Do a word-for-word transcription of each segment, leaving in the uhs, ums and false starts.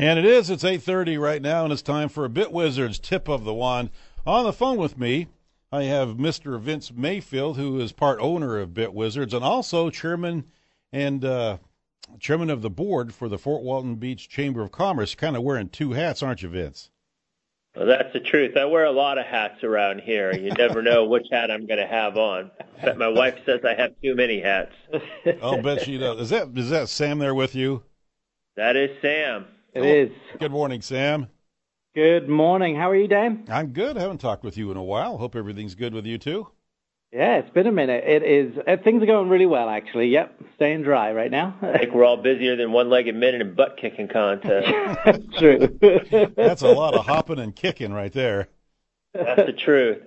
And it is. It's eight thirty right now, and it's time for a BitWizards Tip of the Wand. On the phone with me, I have Mister Vince Mayfield, who is part owner of BitWizards and also chairman and uh, chairman of the board for the Fort Walton Beach Chamber of Commerce. Kind of wearing two hats, aren't you, Vince? Well, that's the truth. I wear a lot of hats around here. You never know which hat I'm going to have on. In fact, my wife says I have too many hats. I'll bet she does. Is that, is that Sam there with you? That is Sam. It is. Good morning, Sam. Good morning. How are you, Dan? I'm good. I haven't talked with you in a while. Hope everything's good with you, too. Yeah, it's been a minute. It is. Uh, things are going really well, actually. Yep, staying dry right now. I think we're all busier than one-legged men in a butt-kicking contest. That's true. That's a lot of hopping and kicking right there. That's the truth.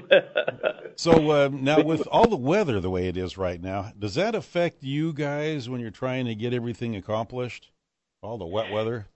So uh, now with all the weather the way it is right now, does that affect you guys when you're trying to get everything accomplished? All the wet weather?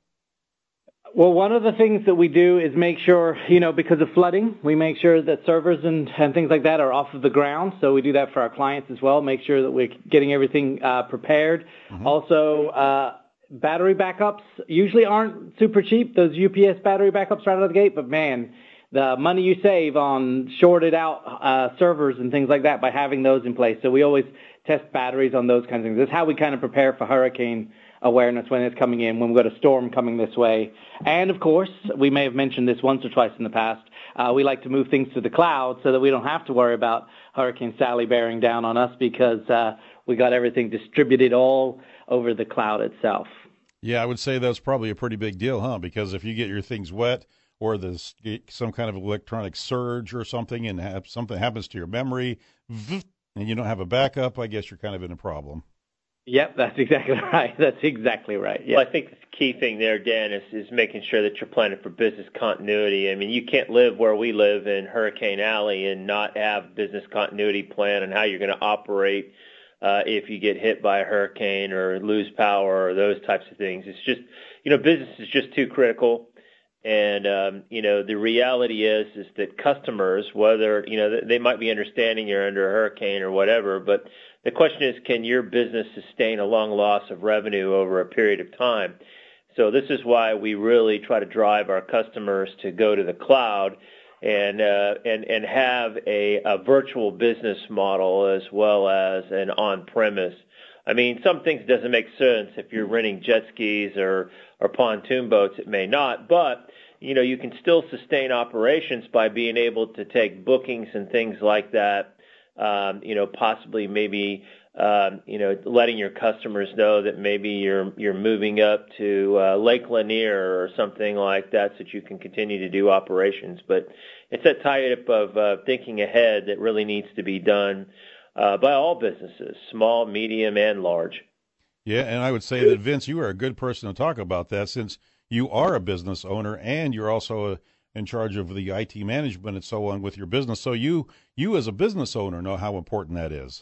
Well, one of the things that we do is make sure, you know, because of flooding, we make sure that servers and, and things like that are off of the ground. So we do that for our clients as well, make sure that we're getting everything uh, prepared. Mm-hmm. Also, uh, battery backups usually aren't super cheap, those U P S battery backups right out of the gate, but man, the money you save on shorted out uh, servers and things like that by having those in place. So we always test batteries on those kinds of things. That's how we kind of prepare for hurricane awareness when it's coming in, when we've got a storm coming this way. And, of course, we may have mentioned this once or twice in the past, uh, we like to move things to the cloud so that we don't have to worry about Hurricane Sally bearing down on us because uh, we got everything distributed all over the cloud itself. Yeah, I would say that's probably a pretty big deal, huh? Because if you get your things wet or there's some kind of electronic surge or something and have, something happens to your memory and you don't have a backup, I guess you're kind of in a problem. Yep, that's exactly right. That's exactly right. Yep. Well, I think the key thing there, Dan, is, is making sure that you're planning for business continuity. I mean, you can't live where we live in Hurricane Alley and not have business continuity plan on how you're going to operate uh, if you get hit by a hurricane or lose power or those types of things. It's just, you know, business is just too critical. And, um, you know, the reality is is that customers, whether, you know, they might be understanding you're under a hurricane or whatever, but the question is, can your business sustain a long loss of revenue over a period of time? So this is why we really try to drive our customers to go to the cloud and uh, and and have a, a virtual business model as well as an on-premise. I mean, some things doesn't make sense if you're renting jet skis or, or pontoon boats. It may not, but you know you can still sustain operations by being able to take bookings and things like that. Um, you know, possibly maybe, um, you know, letting your customers know that maybe you're you're moving up to uh, Lake Lanier or something like that so that you can continue to do operations. But it's that type of uh, thinking ahead that really needs to be done uh, by all businesses, small, medium, and large. Yeah, and I would say that, Vince, you are a good person to talk about that since you are a business owner and you're also a in charge of the I T management and so on with your business. So you, you as a business owner know how important that is.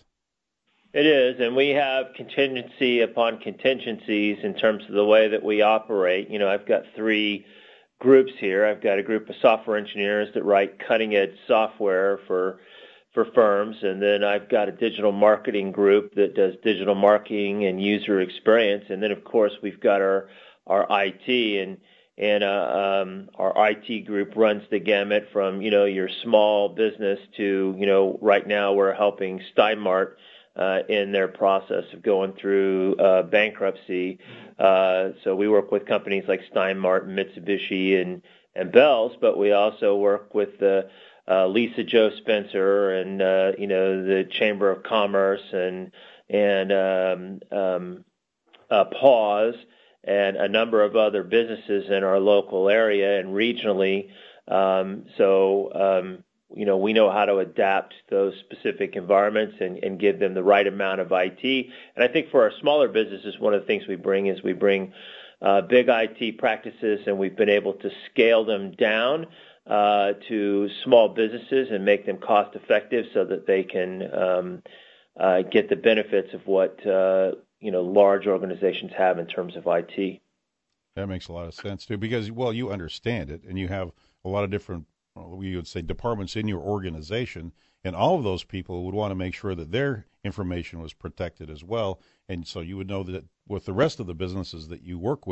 It is, and we have contingency upon contingencies in terms of the way that we operate. You know, I've got three groups here. I've got a group of software engineers that write cutting-edge software for for firms, and then I've got a digital marketing group that does digital marketing and user experience, and then, of course, we've got our, our I T, and And uh, um, our I T group runs the gamut from, you know, your small business to, you know, right now we're helping Steinmart uh, in their process of going through uh, bankruptcy. Uh, so we work with companies like Steinmart, Mitsubishi, and, and Bell's, but we also work with uh, uh, Lisa Joe Spencer and, uh, you know, the Chamber of Commerce and, and um, um, uh, Pause, and a number of other businesses in our local area and regionally. Um, so, um, you know, we know how to adapt those specific environments and, and give them the right amount of I T. And I think for our smaller businesses, one of the things we bring is we bring uh, big I T practices, and we've been able to scale them down uh, to small businesses and make them cost effective so that they can um, uh, get the benefits of what uh, you know, large organizations have in terms of I T. That makes a lot of sense, too, because, well, you understand it, and you have a lot of different, well, we would say, departments in your organization, and all of those people would want to make sure that their information was protected as well. And so you would know that with the rest of the businesses that you work with,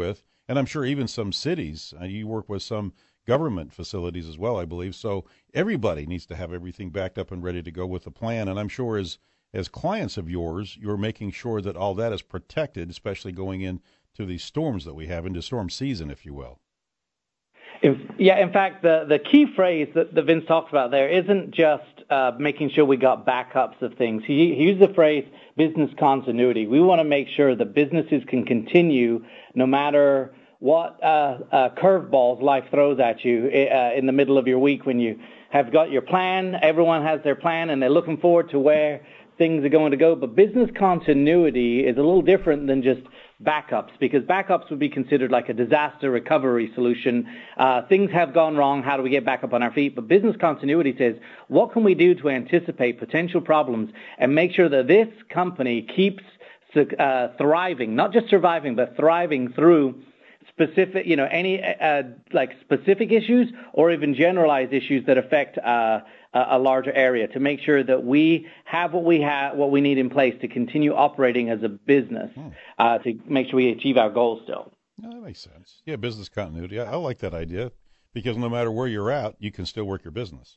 and I'm sure even some cities. Uh, you work with some government facilities as well, I believe. So everybody needs to have everything backed up and ready to go with the plan. And I'm sure as as clients of yours, you're making sure that all that is protected, especially going into these storms that we have, into storm season, if you will. If, yeah, in fact, the, the key phrase that, that Vince talked about there isn't just uh, making sure we got backups of things. He, he used the phrase business continuity. We want to make sure that businesses can continue no matter what uh, uh, curveballs life throws at you uh, in the middle of your week when you have got your plan. Everyone has their plan, and they're looking forward to where things are going to go. But business continuity is a little different than just backups, because backups would be considered like a disaster recovery solution. Uh, things have gone wrong. How do we get back up on our feet? But business continuity says, what can we do to anticipate potential problems and make sure that this company keeps uh, thriving, not just surviving, but thriving through specific, you know, any uh, like specific issues or even generalized issues that affect uh, a larger area, to make sure that we have what we have, what we need in place to continue operating as a business, hmm. uh, to make sure we achieve our goals still. No, that makes sense. Yeah, business continuity. I, I like that idea, because no matter where you're at, you can still work your business.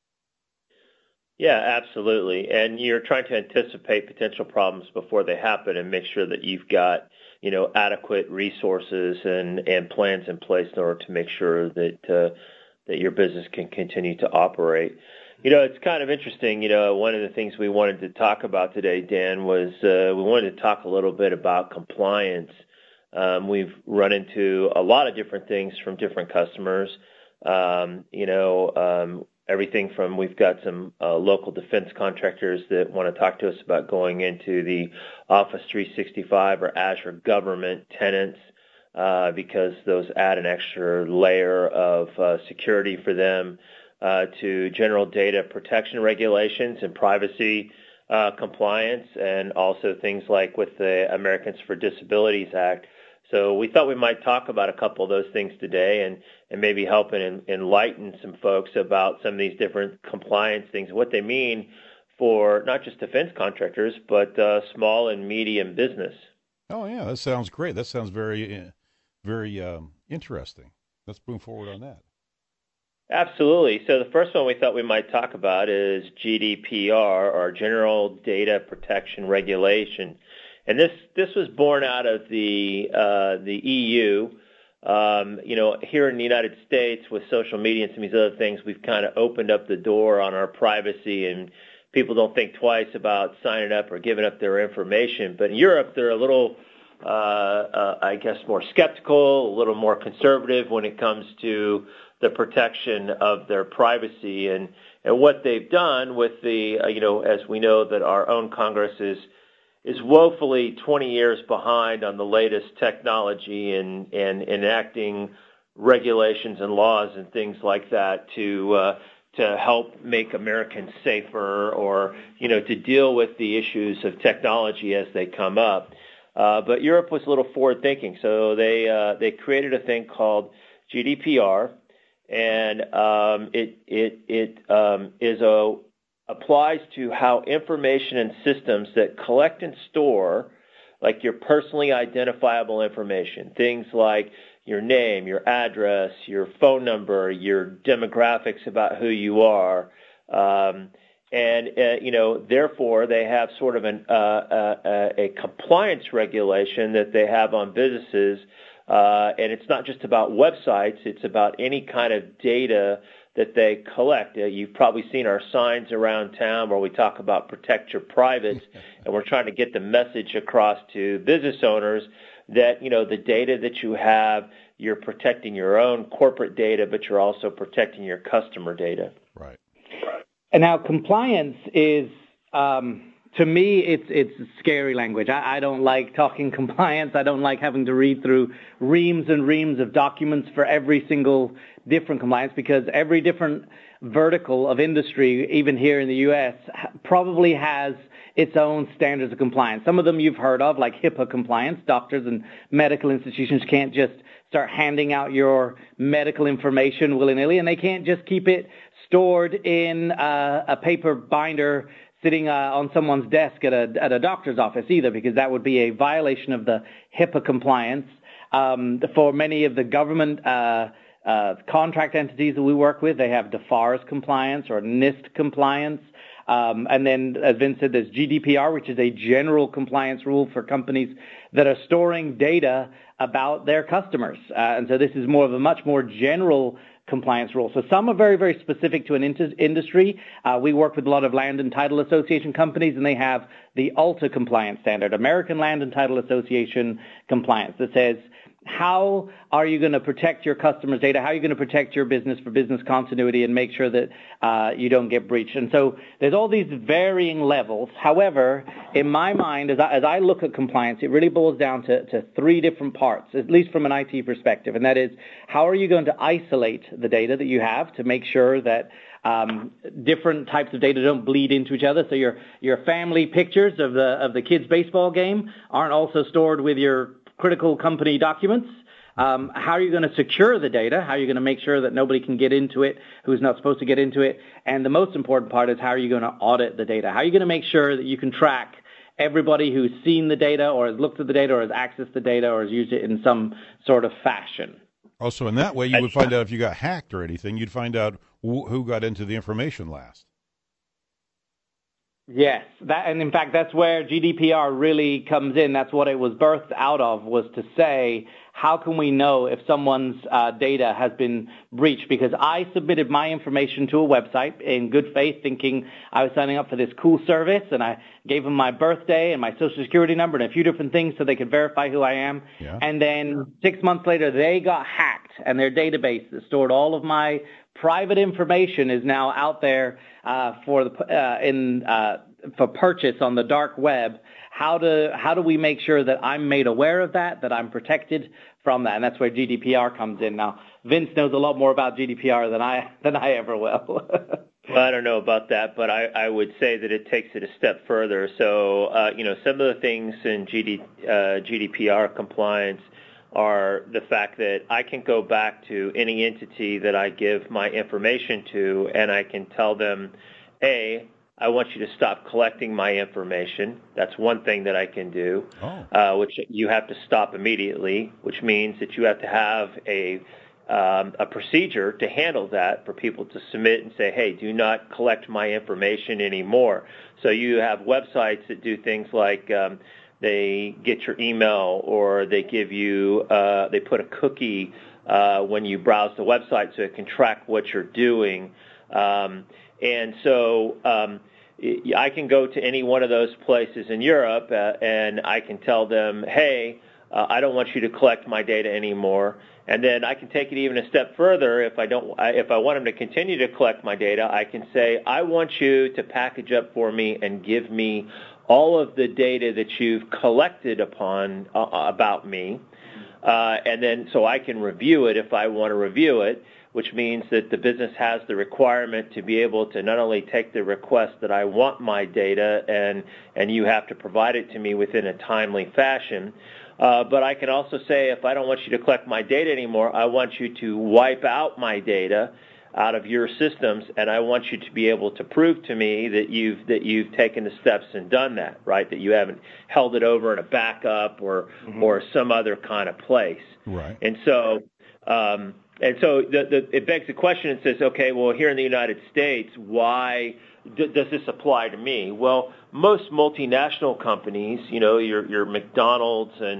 Yeah, absolutely. And you're trying to anticipate potential problems before they happen and make sure that you've got, you know, adequate resources and, and plans in place in order to make sure that uh, that your business can continue to operate. You know, it's kind of interesting. You know, one of the things we wanted to talk about today, Dan, was uh, we wanted to talk a little bit about compliance. Um, we've run into a lot of different things from different customers. Um, you know, um, everything from, we've got some uh, local defense contractors that want to talk to us about going into the Office three sixty-five or Azure government tenants, uh, because those add an extra layer of uh, security for them. Uh, to general data protection regulations and privacy uh, compliance, and also things like with the Americans for Disabilities Act. So we thought we might talk about a couple of those things today, and, and maybe help and enlighten some folks about some of these different compliance things, what they mean for not just defense contractors, but uh, small and medium business. Oh, yeah, that sounds great. That sounds very, very um, interesting. Let's move forward on that. Absolutely. So the first one we thought we might talk about is G D P R, or General Data Protection Regulation, and this this was born out of the uh, the E U. Um, you know, here in the United States with social media and some of these other things, we've kind of opened up the door on our privacy, and people don't think twice about signing up or giving up their information. But in Europe, they're a little, uh, uh, I guess, more skeptical, a little more conservative when it comes to the protection of their privacy, and, and what they've done with the, uh, you know, as we know that our own Congress is is woefully twenty years behind on the latest technology and, and enacting regulations and laws and things like that to uh, to help make Americans safer, or, you know, to deal with the issues of technology as they come up. Uh, but Europe was a little forward thinking, so they uh, they created a thing called G D P R. And um, it it it um, is a applies to how information and systems that collect and store, like your personally identifiable information, things like your name, your address, your phone number, your demographics about who you are, um, and uh, you know, therefore they have sort of an uh, uh, a compliance regulation that they have on businesses. Uh, and it's not just about websites, it's about any kind of data that they collect. Uh, you've probably seen our signs around town where we talk about protect your privates, and we're trying to get the message across to business owners that, you know, the data that you have, you're protecting your own corporate data, but you're also protecting your customer data. Right. And now compliance is... Um To me, it's it's scary language. I, I don't like talking compliance. I don't like having to read through reams and reams of documents for every single different compliance, because every different vertical of industry, even here in the U S, probably has its own standards of compliance. Some of them you've heard of, like HIPAA compliance. Doctors and medical institutions can't just start handing out your medical information willy-nilly, and they can't just keep it stored in uh, a paper binder sitting uh, on someone's desk at a at a doctor's office either, because that would be a violation of the HIPAA compliance. Um, for many of the government uh, uh, contract entities that we work with, they have D F A R S compliance or NIST compliance. Um, and then, as Vince said, there's G D P R, which is a general compliance rule for companies that are storing data about their customers. Uh, and so this is more of a much more general compliance rule. So some are very, very specific to an inter- industry. Uh, we work with a lot of Land and Title Association companies, and they have the A L T A compliance standard, American Land and Title Association compliance, that says, how are you going to protect your customers' data? How are you going to protect your business for business continuity and make sure that uh, you don't get breached? And so there's all these varying levels. However, in my mind, as I, as I look at compliance, it really boils down to, to three different parts, at least from an I T perspective. And that is, how are you going to isolate the data that you have to make sure that Um, different types of data don't bleed into each other. So your your family pictures of the of the kids' baseball game aren't also stored with your critical company documents. Um, how are you going to secure the data? How are you going to make sure that nobody can get into it who's not supposed to get into it? And the most important part is, how are you going to audit the data? How are you going to make sure that you can track everybody who's seen the data or has looked at the data or has accessed the data or has used it in some sort of fashion? Also, in that way, you would find out if you got hacked or anything. You'd find out wh- who got into the information last. Yes, that, and in fact, that's where G D P R really comes in. That's what it was birthed out of, was to say, how can we know if someone's uh, data has been breached? Because I submitted my information to a website in good faith, thinking I was signing up for this cool service, and I gave them my birthday and my social security number and a few different things so they could verify who I am. Yeah. And then six months later, they got hacked, and their database that stored all of my private information is now out there uh, for the uh, in uh, for purchase on the dark web. How do how do we make sure that I'm made aware of that, that I'm protected from that? And that's where G D P R comes in. Now, Vince knows a lot more about G D P R than I than I ever will. Well, I don't know about that, but I, I would say that it takes it a step further. So, uh, you know, some of the things in G D, uh, G D P R compliance are the fact that I can go back to any entity that I give my information to, and I can tell them, A, I want you to stop collecting my information. That's one thing that I can do, oh. uh, which you have to stop immediately, which means that you have to have a um, a procedure to handle that, for people to submit and say, hey, do not collect my information anymore. So you have websites that do things like um, they get your email, or they give you, uh, they put a cookie uh, when you browse the website so it can track what you're doing. Um, and so um, I can go to any one of those places in Europe uh, and I can tell them, hey, uh, I don't want you to collect my data anymore. And then I can take it even a step further. If I don't, if I want them to continue to collect my data, I can say, I want you to package up for me and give me all of the data that you've collected upon uh, about me, uh, and then so I can review it if I want to review it, which means that the business has the requirement to be able to not only take the request that I want my data, and and you have to provide it to me within a timely fashion, uh, but I can also say, if I don't want you to collect my data anymore, I want you to wipe out my data out of your systems, and I want you to be able to prove to me that you've that you've taken the steps and done that, right? That you haven't held it over in a backup or mm-hmm. or some other kind of place. Right. And so um, and so the, the, it begs the question and says, okay, well, here in the United States, why d- does this apply to me? Well, most multinational companies, you know, your your McDonald's and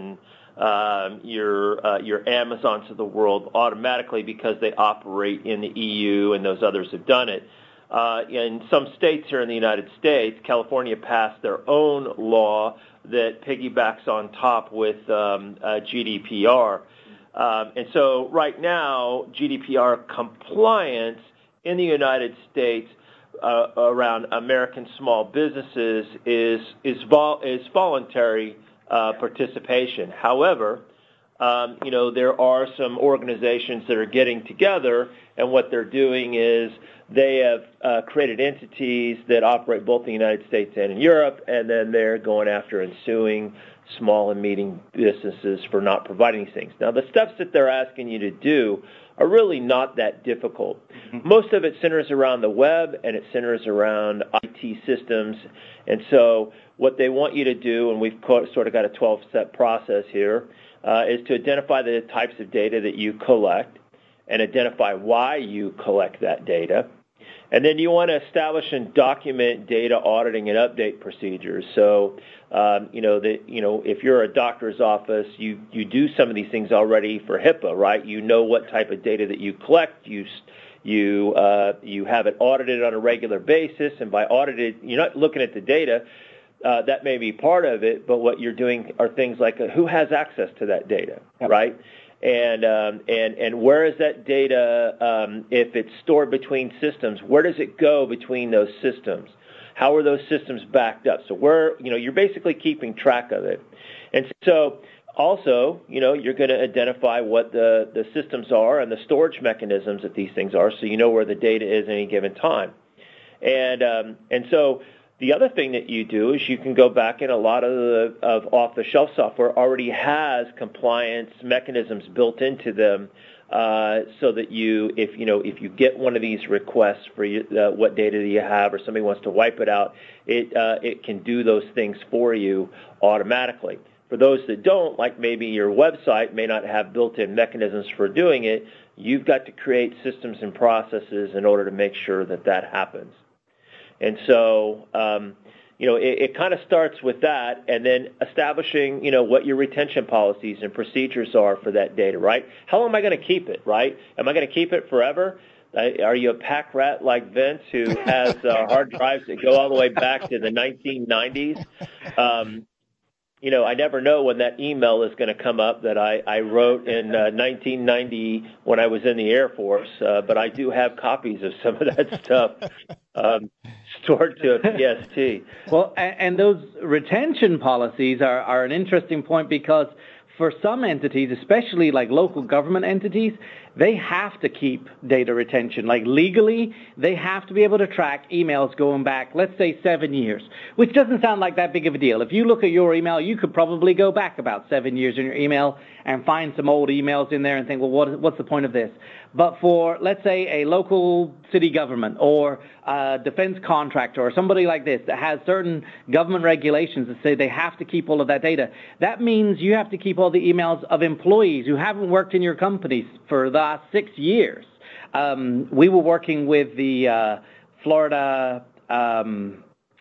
Um, your uh, your Amazons of the world, automatically, because they operate in the E U and those others have done it. Uh, in some states here in the United States, California passed their own law that piggybacks on top with um, uh, G D P R. Um, and so right now, G D P R compliance in the United States uh, around American small businesses is is vol- is voluntary Uh, participation. However, um, you know, there are some organizations that are getting together, and what they're doing is they have uh, created entities that operate both in the United States and in Europe, and then they're going after and suing small and medium businesses for not providing these things. Now, the steps that they're asking you to do are really not that difficult. Mm-hmm. Most of it centers around the web, and it centers around I T systems. And so what they want you to do, and we've sort of got a twelve-step process here, uh, is to identify the types of data that you collect and identify why you collect that data. And then you want to establish and document data auditing and update procedures. So, um, you know, that you know, if you're a doctor's office, you, you do some of these things already for HIPAA, right? You know what type of data that you collect. You you uh, you have it audited on a regular basis, and by audited, you're not looking at the data. Uh, that may be part of it, but what you're doing are things like uh, who has access to that data, yep. right? And um, and and where is that data? Um, if it's stored between systems, where does it go between those systems? How are those systems backed up? So where you know you're basically keeping track of it, and so also you know you're going to identify what the the systems are and the storage mechanisms that these things are, so you know where the data is at any given time, and um, and so. The other thing that you do is you can go back, and a lot of the of off-the-shelf software already has compliance mechanisms built into them, uh, so that you, if you know, if you get one of these requests for you, uh, what data do you have, or somebody wants to wipe it out, it uh, it can do those things for you automatically. For those that don't, like maybe your website may not have built-in mechanisms for doing it, you've got to create systems and processes in order to make sure that that happens. And so, um, you know, it, it kind of starts with that, and then establishing, you know, what your retention policies and procedures are for that data, right? How long am I going to keep it, right? Am I going to keep it forever? Uh, are you a pack rat like Vince who has uh, hard drives that go all the way back to the nineteen nineties? Um, you know, I never know when that email is going to come up that I, I wrote in uh, nineteen ninety when I was in the Air Force, uh, but I do have copies of some of that stuff um, stored to a P S T. Well, and, and those retention policies are, are an interesting point, because for some entities, especially like local government entities, they have to keep data retention. Like legally, they have to be able to track emails going back, let's say, seven years, which doesn't sound like that big of a deal. If you look at your email, you could probably go back about seven years in your email and find some old emails in there and think, well, what, what's the point of this? But for, let's say, a local city government or a defense contractor or somebody like this that has certain government regulations that say they have to keep all of that data, that means you have to keep all the emails of employees who haven't worked in your company for the last six years. Um, we were working with the uh, Florida, um,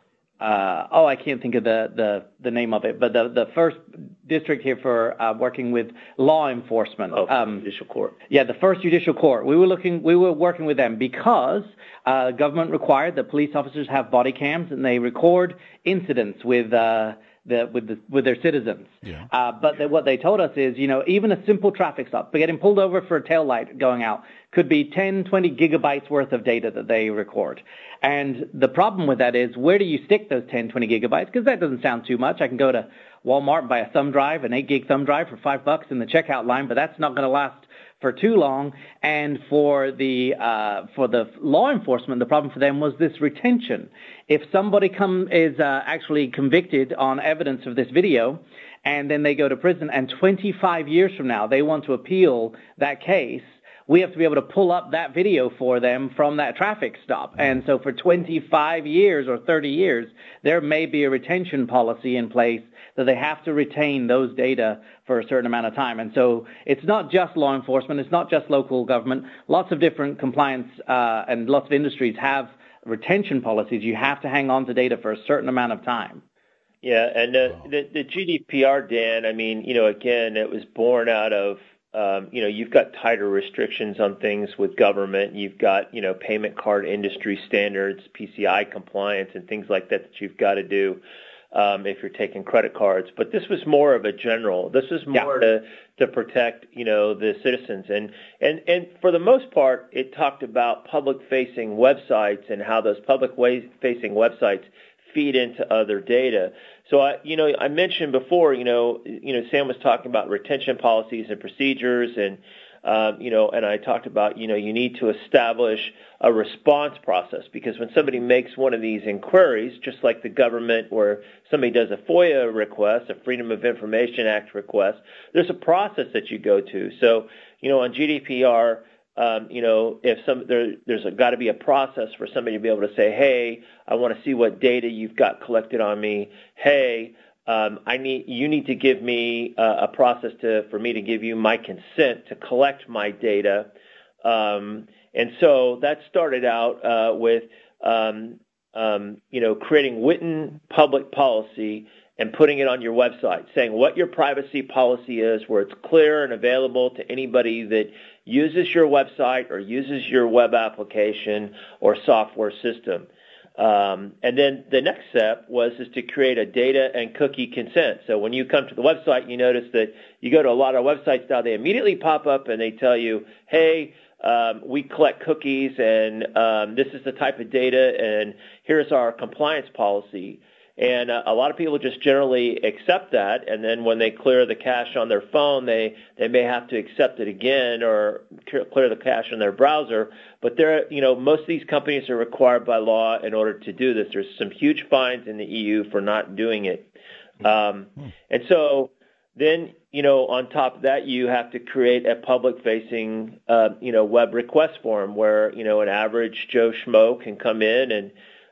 uh, oh, I can't think of the, the, the name of it, but the, the first district here for uh, working with law enforcement. Oh, um, judicial court. Yeah, the first judicial court. We were looking, we were working with them because uh, government required that police officers have body cams and they record incidents with uh, the with the with their citizens. Yeah. Uh, but the, what they told us is, you know, even a simple traffic stop, getting pulled over for a tail light going out, could be ten, twenty gigabytes worth of data that they record. And the problem with that is, where do you stick those ten, twenty gigabytes? Because that doesn't sound too much. I can go to Walmart and buy a thumb drive, an eight gig thumb drive for five bucks in the checkout line, but that's not going to last for too long. And for the uh, for the law enforcement, the problem for them was this retention. If somebody come is uh, actually convicted on evidence of this video, and then they go to prison, and twenty-five years from now they want to appeal that case, we have to be able to pull up that video for them from that traffic stop. And so for twenty-five years or thirty years, there may be a retention policy in place that they have to retain those data for a certain amount of time. And so it's not just law enforcement, it's not just local government. Lots of different compliance uh, and lots of industries have retention policies. You have to hang on to data for a certain amount of time. Yeah, and uh, the, the G D P R, Dan, I mean, you know, again, it was born out of Um, you know, you've got tighter restrictions on things with government. You've got, you know, payment card industry standards, P C I compliance, and things like that that you've got to do um, if you're taking credit cards. But this was more of a general. This was more yeah. to to protect, you know, the citizens. And and and for the most part, it talked about public-facing websites and how those public-facing websites feed into other data. So I, you know, I mentioned before, you know, you know, Sam was talking about retention policies and procedures, and um, you know, and I talked about, you know, you need to establish a response process, because when somebody makes one of these inquiries, just like the government, where somebody does a FOIA request, a Freedom of Information Act request, there's a process that you go to. So, you know, on G D P R. Um, you know, if some there, there's got to be a process for somebody to be able to say, hey, I want to see what data you've got collected on me. Hey, um, I need you need to give me uh, a process to for me to give you my consent to collect my data. Um, and so that started out uh, with um, um, you know creating written public policy and putting it on your website, saying what your privacy policy is, where it's clear and available to anybody that uses your website or uses your web application or software system. Um, and then the next step was is to create a data and cookie consent. So when you come to the website, you notice that you go to a lot of websites now, they immediately pop up and they tell you, hey, um, we collect cookies and um, this is the type of data and here's our compliance policy. And uh, a lot of people just generally accept that, and then when they clear the cache on their phone, they, they may have to accept it again or clear the cache on their browser. But there, you know, most of these companies are required by law in order to do this. There's some huge fines in the E U for not doing it. Um, and so then, you know, on top of that, you have to create a public-facing, uh, you know, web request form where, you know, an average Joe Schmo can come in and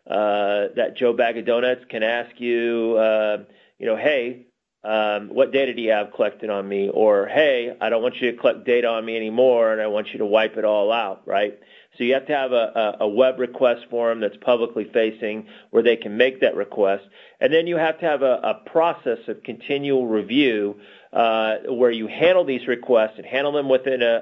Uh, that Joe Bag of Donuts can ask you, uh, you know, hey, um, what data do you have collected on me? Or, hey, I don't want you to collect data on me anymore, and I want you to wipe it all out, right? So you have to have a, a, a web request form that's publicly facing where they can make that request. And then you have to have a, a process of continual review uh, where you handle these requests and handle them within a,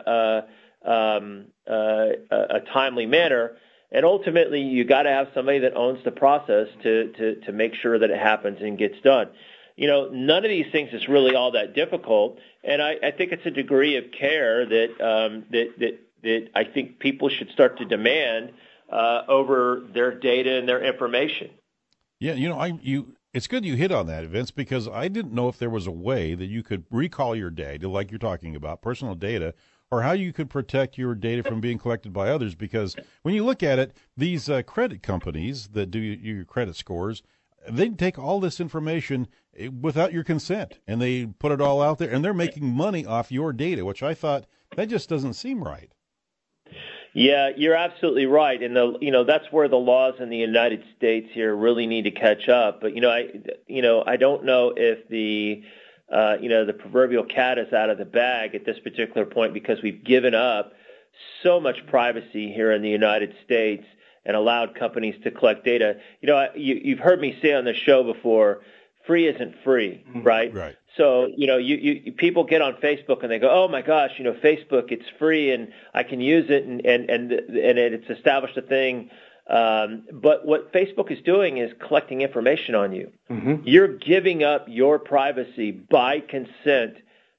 a, um, uh, a timely manner. And ultimately, you got to have somebody that owns the process to, to, to make sure that it happens and gets done. You know, none of these things is really all that difficult, and I, I think it's a degree of care that um, that, that that I think people should start to demand uh, over their data and their information. Yeah, you know, I you it's good you hit on that, Vince, because I didn't know if there was a way that you could recall your data, like you're talking about, personal data, or how you could protect your data from being collected by others. Because when you look at it, these uh, credit companies that do your credit scores, they take all this information without your consent, and they put it all out there, and they're making money off your data, which I thought, that just doesn't seem right. Yeah, you're absolutely right. And the you know that's where the laws in the United States here really need to catch up. But you know I you know I don't know if the Uh, you know, the proverbial cat is out of the bag at this particular point because we've given up so much privacy here in the United States and allowed companies to collect data. You know, you, you've heard me say on the show before, free isn't free, right? Right. So, you know, you, you people get on Facebook and they go, oh, my gosh, you know, Facebook, it's free and I can use it and, and, and, and it's established a thing. Um, but what Facebook is doing is collecting information on you. Mm-hmm. You're giving up your privacy by consent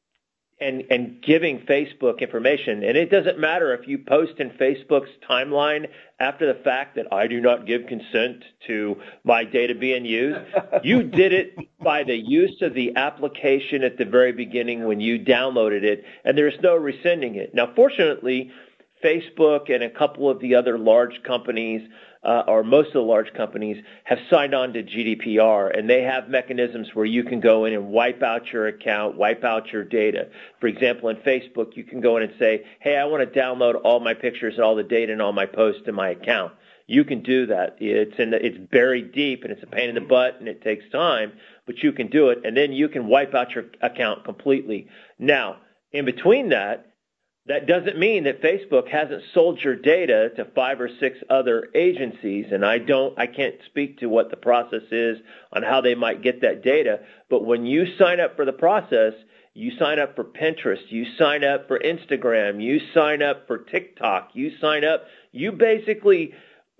and, and giving Facebook information. And it doesn't matter if you post in Facebook's timeline after the fact that I do not give consent to my data being used. You did it by the use of the application at the very beginning when you downloaded it, and there's no rescinding it. Now, fortunately, Facebook and a couple of the other large companies, uh, or most of the large companies, have signed on to G D P R, and they have mechanisms where you can go in and wipe out your account, wipe out your data. For example, in Facebook, you can go in and say, hey, I want to download all my pictures and all the data and all my posts to my account. You can do that. It's in the, it's buried deep, and it's a pain in the butt, and it takes time, but you can do it, and then you can wipe out your account completely. Now, in between that, that doesn't mean that Facebook hasn't sold your data to five or six other agencies, and I don't, I can't speak to what the process is on how they might get that data. But when you sign up for the process, you sign up for Pinterest, you sign up for Instagram, you sign up for TikTok, you sign up, you basically,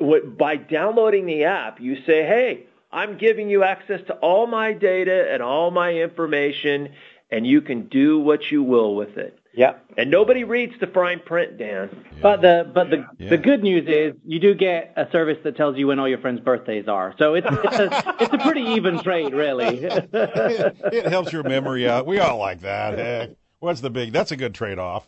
by downloading the app, you say, hey, I'm giving you access to all my data and all my information, and you can do what you will with it. Yeah. And nobody reads the fine print, Dan. Yeah. But the but the yeah. the good news is you do get a service that tells you when all your friends' birthdays are. So it's it's a, it's a pretty even trade, really. it, it helps your memory out. We all like that. Heck, what's the big? That's a good trade-off.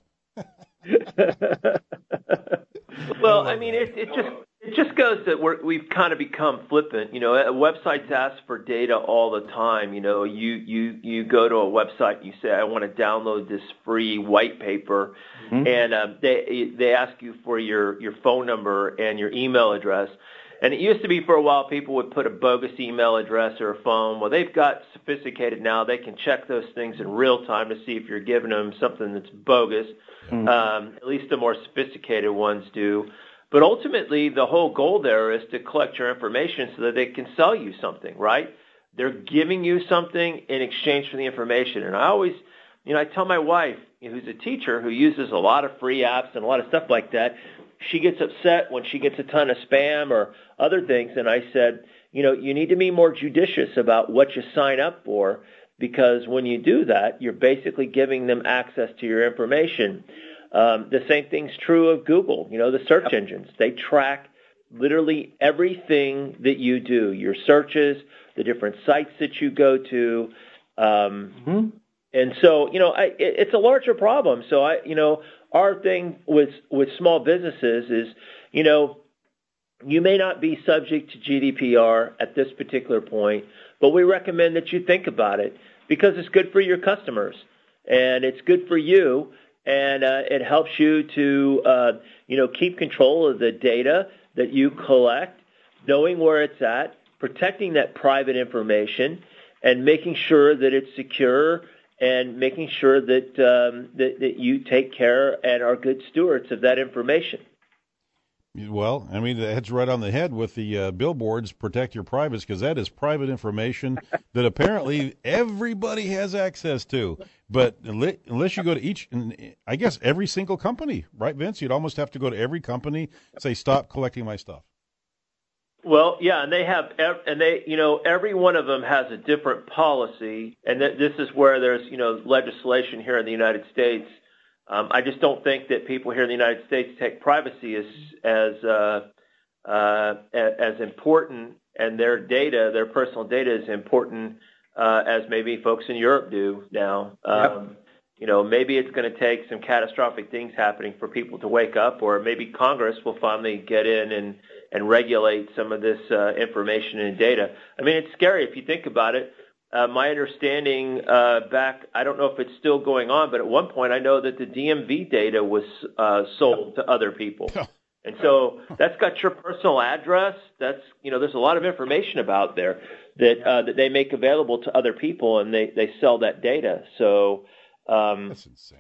Well, I mean, it, it just it just goes that we're, we've kind of become flippant. You know, websites ask for data all the time. You know, you you you go to a website, you say, I want to download this free white paper, mm-hmm. and um, they they ask you for your your phone number and your email address. And it used to be for a while people would put a bogus email address or a phone. Well, they've got sophisticated now. They can check those things in real time to see if you're giving them something that's bogus. Mm-hmm. Um, at least the more sophisticated ones do. But ultimately, the whole goal there is to collect your information so that they can sell you something, right? They're giving you something in exchange for the information. And I always, you know, I tell my wife, who's a teacher who uses a lot of free apps and a lot of stuff like that, she gets upset when she gets a ton of spam or other things. And I said, you know, you need to be more judicious about what you sign up for, because when you do that, you're basically giving them access to your information. Um, the same thing's true of Google, you know, the search engines. They track literally everything that you do, your searches, the different sites that you go to. Um, mm-hmm. And so, you know, I, it, it's a larger problem. So, I, you know, our thing with with small businesses is, you know, you may not be subject to G D P R at this particular point, but we recommend that you think about it because it's good for your customers and it's good for you, and uh, it helps you to, uh, you know, keep control of the data that you collect, knowing where it's at, protecting that private information, and making sure that it's secure, and making sure that, um, that that you take care and are good stewards of that information. Well, I mean, that's right on the head with the uh, billboards, protect your privacy, because that is private information that apparently everybody has access to. But unless you go to each, I guess every single company, right, Vince? You'd almost have to go to every company, say, stop collecting my stuff. Well, yeah, and they have, and they, you know, every one of them has a different policy, and th- this is where there's, you know, legislation here in the United States. Um, I just don't think that people here in the United States take privacy as as uh, uh, as important, and their data, their personal data, is important uh, as maybe folks in Europe do now. Um, yep. You know, maybe it's going to take some catastrophic things happening for people to wake up, or maybe Congress will finally get in and, and regulate some of this uh, information and data. I mean, it's scary if you think about it. Uh, my understanding uh, back, I don't know if it's still going on, but at one point I know that the D M V data was uh, sold to other people. And so that's got your personal address. That's, you know, there's a lot of information about there that uh, that they make available to other people, and they, they sell that data. So um, that's insane.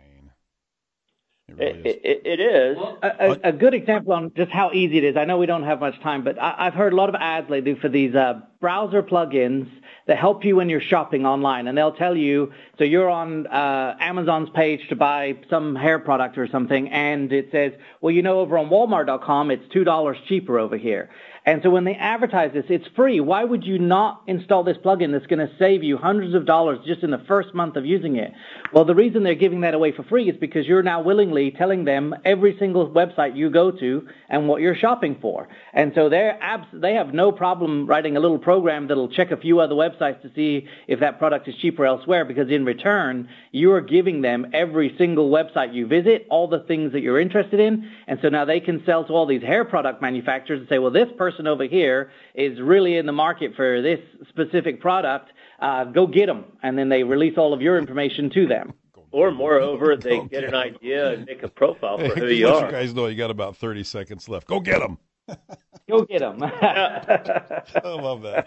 It, really it, it, it is. Well, a, a good example on just how easy it is. I know we don't have much time, but I, I've heard a lot of ads lately for these uh, browser plugins that help you when you're shopping online. And they'll tell you, so you're on uh, Amazon's page to buy some hair product or something, and it says, well, you know, over on Walmart dot com, it's two dollars cheaper over here. And so when they advertise this, it's free. Why would you not install this plugin that's going to save you hundreds of dollars just in the first month of using it? Well, the reason they're giving that away for free is because you're now willingly telling them every single website you go to and what you're shopping for. And so they're abs- they have no problem writing a little program that'll check a few other websites to see if that product is cheaper elsewhere, because in return, you're giving them every single website you visit, all the things that you're interested in. And so now they can sell to all these hair product manufacturers and say, well, this person over here is really in the market for this specific product. Uh, go get them. And then they release all of your information to them. Or moreover, they get, get an idea and make a profile for who you are. You guys know you got about thirty seconds left. Go get them. Go get them. I love that.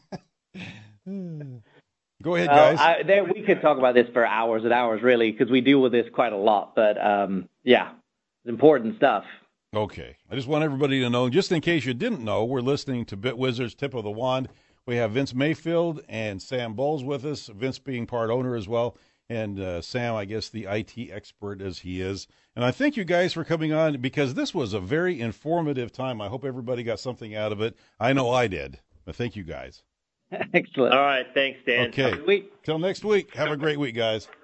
Go ahead, guys. Uh, I, there, we could talk about this for hours and hours, really, because we deal with this quite a lot. But, um, yeah, it's important stuff. Okay. I just want everybody to know, just in case you didn't know, we're listening to BitWizards Tip of the Wand. We have Vince Mayfield and Sam Bowles with us, Vince being part owner as well, and uh, Sam, I guess, the I T expert as he is. And I thank you guys for coming on, because this was a very informative time. I hope everybody got something out of it. I know I did. But thank you guys. Excellent. All right. Thanks, Dan. Okay. Till next week. Have a great week, guys.